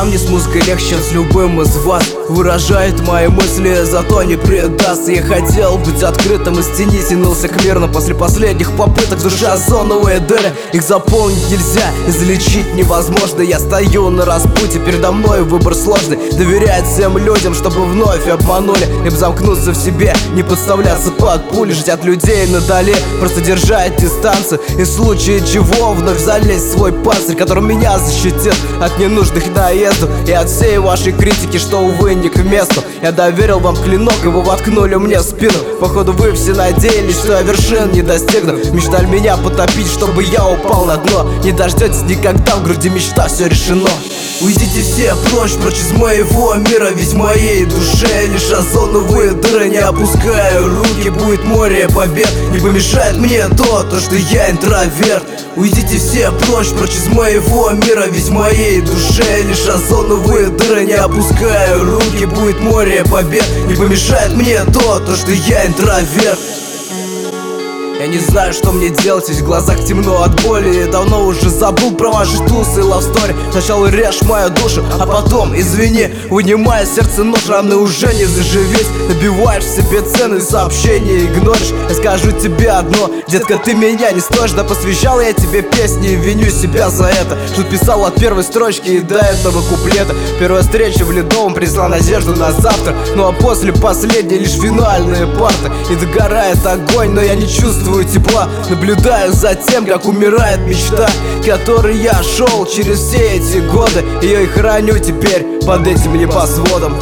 мне с музыкой легче, чем с любым из вас. Выражает мои мысли, зато не предаст. Я хотел быть открытым, из тени тянулся к миру, но после последних попыток душа озоновые дыры. Их заполнить нельзя, излечить невозможно. Я стою на распутье, передо мной выбор сложный. Доверять всем людям, чтобы вновь обманули. Либо замкнуться в себе, не подставляться под пули. Жить от людей надали, просто держать дистанцию. И в случае чего вновь залезть в свой панцирь, который меня защитит от ненужных наездов и от всей вашей критики, что, увы, не к месту. Я доверил вам клинок, и вы воткнули мне в спину. Походу вы все надеялись, что я вершин не достигну. Мечтали меня потопить, чтобы я упал на дно. Не дождетесь никогда, в груди мечта, все решено. Уйдите все прочь из моего мира, ведь в моей душе лишь озоновые дыры. Не опускаю руки, будет море побед. Не помешает мне то, что я интроверт. Уйдите все прочь из моего мира, ведь в моей душе лишь озоновые дыры. Не опускаю руки, будет море побед. Не помешает мне то, что я интроверт. Я не знаю, что мне делать, ведь в глазах темно от боли. Я давно уже забыл про ваши тусы и лавстори. Сначала режь мою душу, а потом, извини, вынимая сердце нож, раны уже не заживеть. Набиваешь себе цены, сообщения игноришь. Я скажу тебе одно, детка, ты меня не стоишь. Да посвящал я тебе песни и виню себя за это, что писал от первой строчки и до этого куплета. Первая встреча в Ледовом принесла надежду на завтра. Ну а после последней лишь финальные парты. И догорает огонь, но я не чувствую тепла. Наблюдаю за тем, как умирает мечта, которой я шел через все эти годы. Ее и храню теперь под этим небосводом.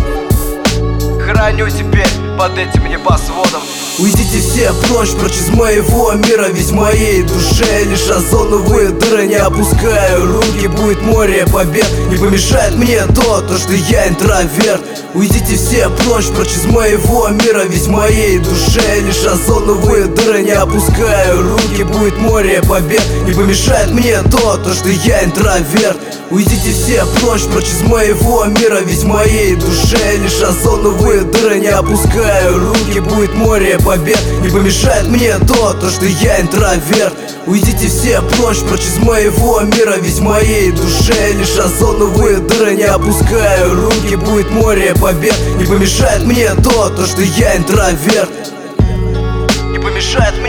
Храню теперь под этим небосводом. Уйдите все прочь из моего мира, ведь в моей душе лишь озоновые дыры. Не опускаю руки, будет море побед. Не помешает мне то, что я интроверт. Уйдите все прочь из моего мира, ведь в моей душе лишь озоновые дыры. Не опускаю руки, будет море побед. Не помешает мне то, что я интроверт. Уйдите все прочь из моего мира, ведь в моей душе лишь озоновые дыры. Не опускаю руки, будет море побед. Не помешает мне то, что я интроверт. Уйдите все прочь из моего мира, ведь в моей душе лишь озоновые дыры. Не опускаю руки, будет море побед. Не помешает мне то, что я интроверт. Не помешает